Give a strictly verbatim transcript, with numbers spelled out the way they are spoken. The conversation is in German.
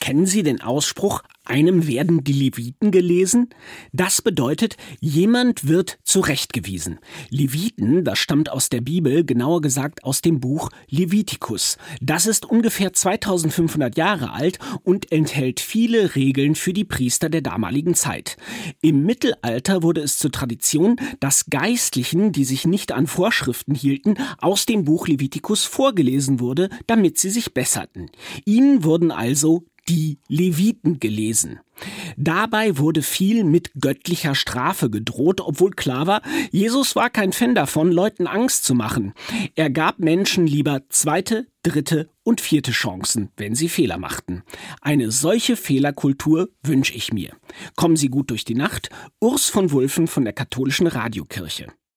Kennen Sie den Ausspruch, einem werden die Leviten gelesen? Das bedeutet, jemand wird zurechtgewiesen. Leviten, das stammt aus der Bibel, genauer gesagt aus dem Buch Levitikus. Das ist ungefähr zweitausendfünfhundert Jahre alt und enthält viele Regeln für die Priester der damaligen Zeit. Im Mittelalter wurde es zur Tradition, dass Geistlichen, die sich nicht an Vorschriften hielten, aus dem Buch Levitikus vorgelesen wurde, damit sie sich besserten. Ihnen wurden also die Leviten gelesen. Dabei wurde viel mit göttlicher Strafe gedroht, obwohl klar war, Jesus war kein Fan davon, Leuten Angst zu machen. Er gab Menschen lieber zweite, dritte und vierte Chancen, wenn sie Fehler machten. Eine solche Fehlerkultur wünsche ich mir. Kommen Sie gut durch die Nacht. Urs von Wulffen von der Katholischen Radiokirche.